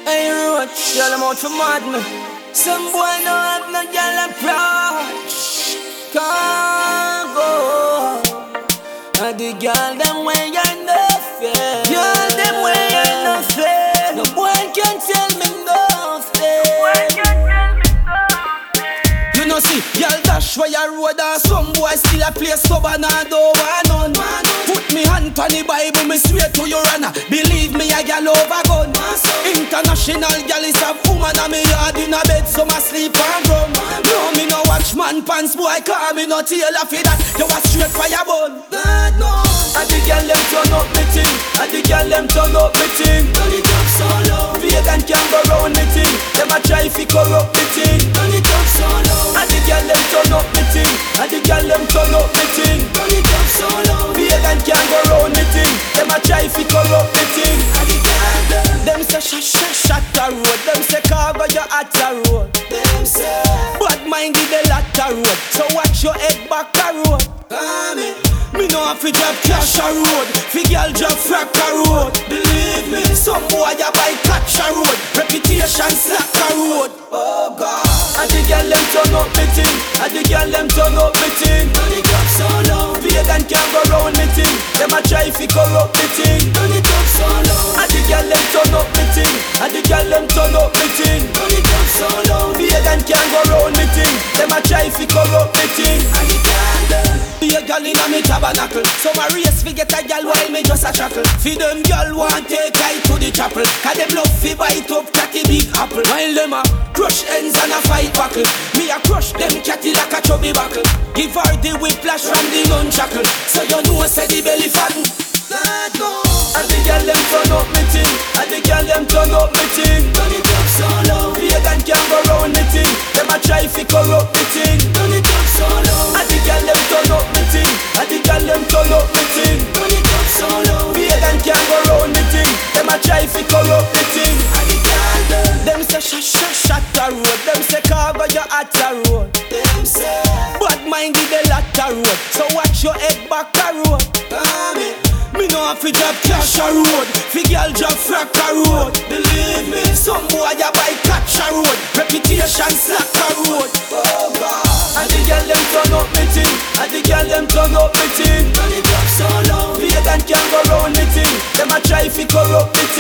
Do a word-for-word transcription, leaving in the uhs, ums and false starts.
Hey, road, tell them out for mad me. Some boy no have no girl approach. Can't go. And the girl them way you no fair. Girl them way you no fair. No boy can tell me nothing. You know see, girl dash where you road and some boy still a play stubborn and don't want none. Put me hand on the Bible, me swear to your honor. Believe me, a girl over gun. International girl is a woman and me yard in a bed, so my sleep and rum. No, me no watch man pants, boy, call me no tailor for that. You a straight fire bun. God no. And the girl them turn up me ting. And the girl them turn up me ting. Turn it up so low. Vegan can't go round me ting. Them a try fi corrupt me ting. Turn it up so low. And the girl them turn up me ting. And the girl them turn up me ting. Turn it up so low. Vegan can't go round me ting. Them a try fi corrupt me ting. And the girl them. Them say shut shut shut the road. Them say cargo you at the road. Them say bad mind give the lot the road. So watch your head back the road. Amen. Me no have to drop cash a road. Fi girl drop frack a road. Believe me, some boy a buy catch a road. Reputation slack a road. Oh God. And the girl them turn up me ting. And the girl them turn up me ting. Turn it up so low. Vegan can't go round me ting. Them a try fi corrupt me ting. Turn it up so low. And the girl them turn up me ting. And the girl them turn up me ting. Turn it up so low. Vegan can't go round me ting. Them a try fi corrupt me ting. And the girl them. Be a girl inna me tabernacle. So my race fi get a girl while me just a chuckle. Fi them girl want take I to the chapel. Cause them love fi bite up catty big apple. While them a crush ends and a fight buckle. Me a crush them catty like a chubby buckle. Give her the whiplash from the nunchuckle. So you know say the belly fatten. Let go. And the girl them turn up me ting. And the girl them turn up me ting. Turn it up so low. Vegan can't go round me ting. Them a try fi corrupt me ting. Turn it up so low. And the girl them turn up me ting. And the girl them turn up me ting. Turn it up so low. Vegan can't go round me ting. Them a try fi corrupt me ting. And the girl them. Them say shut shut shut the road. Them say cargo you at the road. Them say bad mind give the lot the road. So watch your head back the road. Amen. Me no have to drop cash a road. Fi girl drop frack a road. Believe me, some boy a buy catch a road. Reputation slack a road. Oh God. And the girl them turn up me ting. And the girl them turn up me ting. Turn it up so low. Vegan can't go round me ting. Them a try fi corrupt me